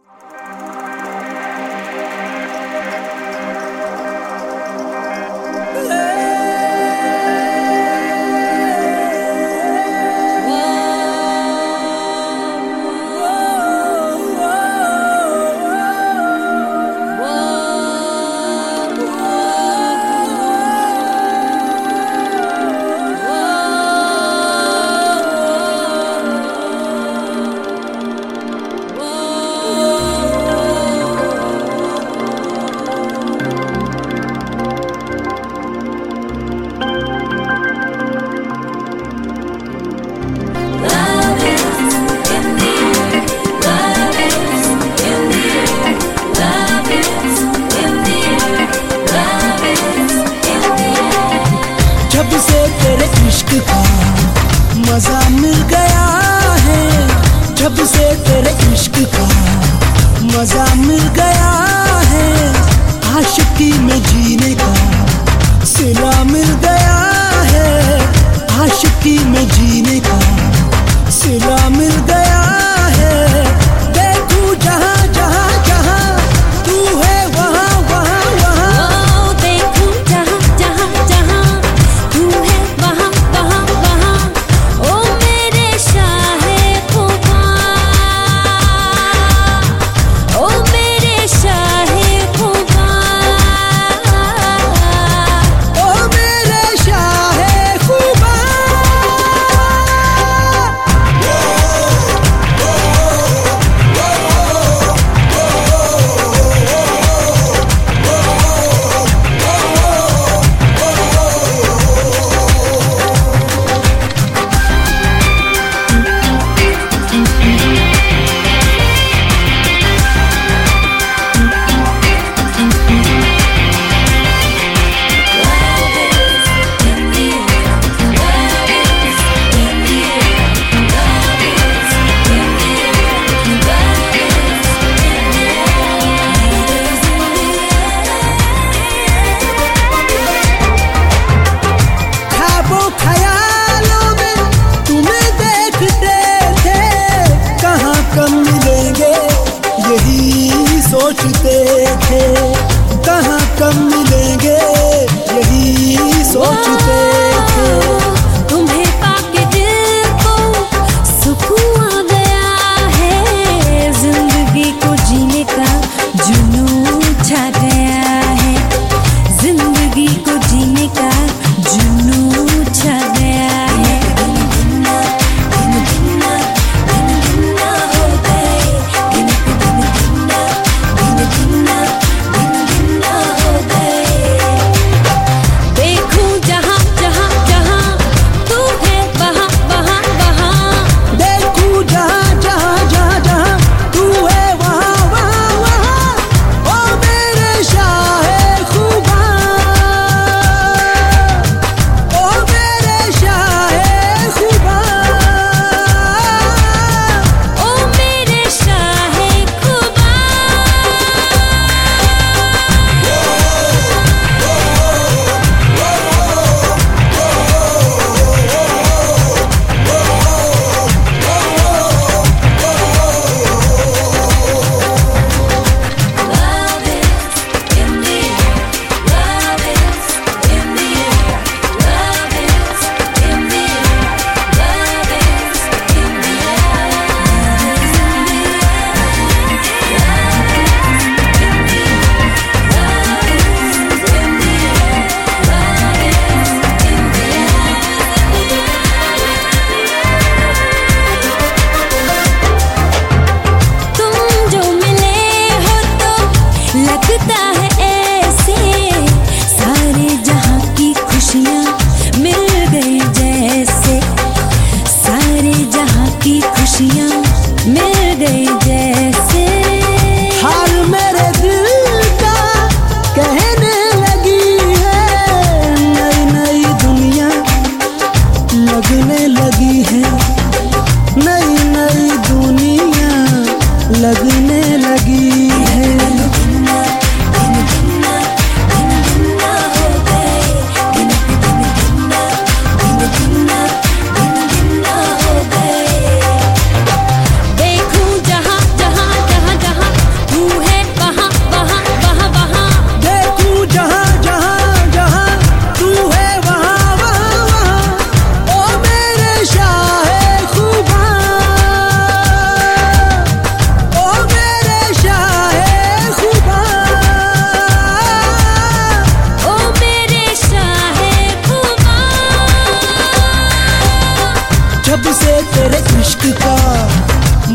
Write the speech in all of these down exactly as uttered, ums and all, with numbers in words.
जब से तेरे इश्क का मजा मिल गया है, जब से तेरे इश्क का मजा मिल गया है, आशिकी में जीने का सिला मिल गया है, आशिकी में जीने का सिला मिल गया है। देखूं जहाँ जहाँ जहाँ तू है वहाँ वहाँ वहाँ, देखूं जहाँ जहाँ जहाँ तू है वहाँ वहाँ वहाँ, ओ मेरे शाहे खुदा, ओ मेरे शाहे खुदा, ओ मेरे शाहे खुदा।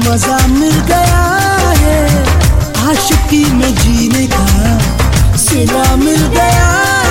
मजा मिल गया है, आशिकी में जीने का सिला मिल गया